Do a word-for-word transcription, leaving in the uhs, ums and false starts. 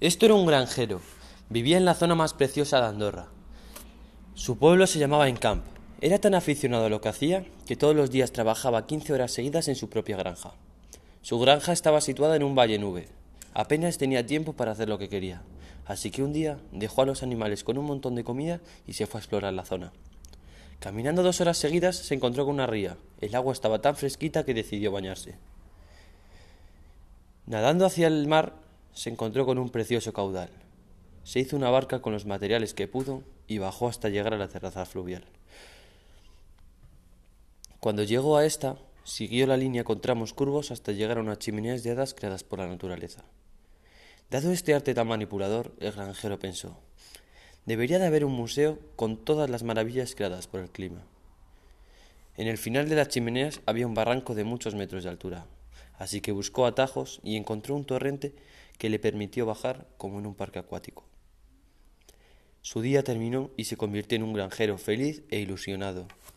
Esto era un granjero. Vivía en la zona más preciosa de Andorra. Su pueblo se llamaba Encamp. Era tan aficionado a lo que hacía que todos los días trabajaba quince horas seguidas en su propia granja. Su granja estaba situada en un valle nube. Apenas tenía tiempo para hacer lo que quería, así que un día dejó a los animales con un montón de comida y se fue a explorar la zona. Caminando dos horas seguidas se encontró con una ría. El agua estaba tan fresquita que decidió bañarse. Nadando hacia el mar se encontró con un precioso caudal. Se hizo una barca con los materiales que pudo y bajó hasta llegar a la terraza fluvial. Cuando llegó a esta, siguió la línea con tramos curvos hasta llegar a unas chimeneas de hadas creadas por la naturaleza. Dado este arte tan manipulador, el granjero pensó: debería de haber un museo con todas las maravillas creadas por el clima. En el final de las chimeneas había un barranco de muchos metros de altura, así que buscó atajos y encontró un torrente que le permitió bajar como en un parque acuático. Su día terminó y se convirtió en un granjero feliz e ilusionado.